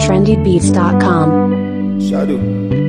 trendybeats.com. Shadow.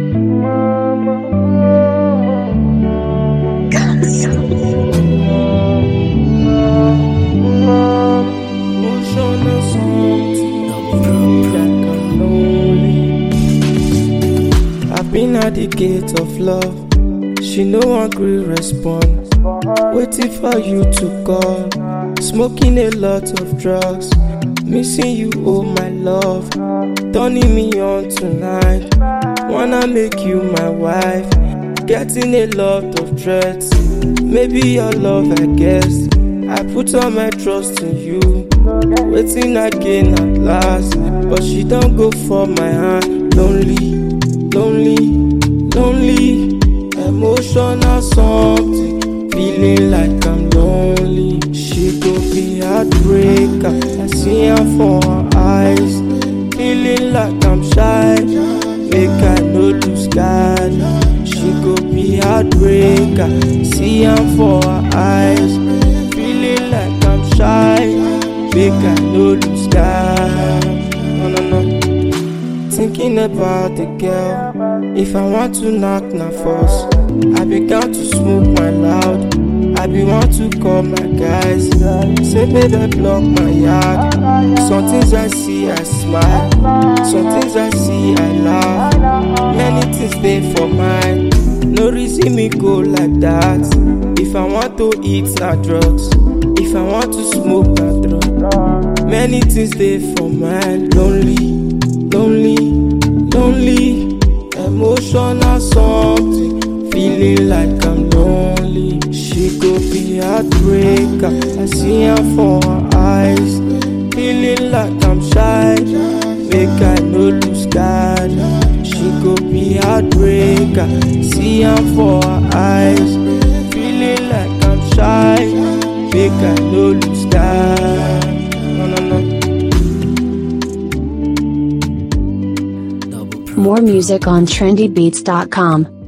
I've been at the gate of love. She no agree respond. Waiting for you to call. Smoking a lot of drugs. Missing you, oh my love. Turning me on tonight. Wanna make you my wife. Getting a lot of threats. Maybe your love, I guess. I put all my trust in you. Waiting again at last. But she don't go for my hand. Lonely, lonely, lonely. Emotional something. Feeling like I'm lonely. She go be heartbreaker. I see her for her eyes. Feeling like I'm shy. Make I no lose God. She go be heartbreaker. See her for her eyes. Feeling like I'm shy. Make I no lose God. No. Thinking about the girl. If I want to knock na force. I began to smoke my loud. I be want to call my guys. Say baby block my yard. Some things I see I smile. Some things I see I laugh. Many things stay for mine. No reason me go like that. If I want to eat na drugs. If I want to smoke na drug. Many things stay for mine. Lonely, lonely, lonely. Emotional something. Feeling like I'm lonely. She go be heartbreaker. I see her for her eyes. Feeling like I'm shy. Make I no lose God. She go be heartbreaker. See her for her eyes. Feeling like I'm shy. Make I no lose God. No. More music on trendybeats.com.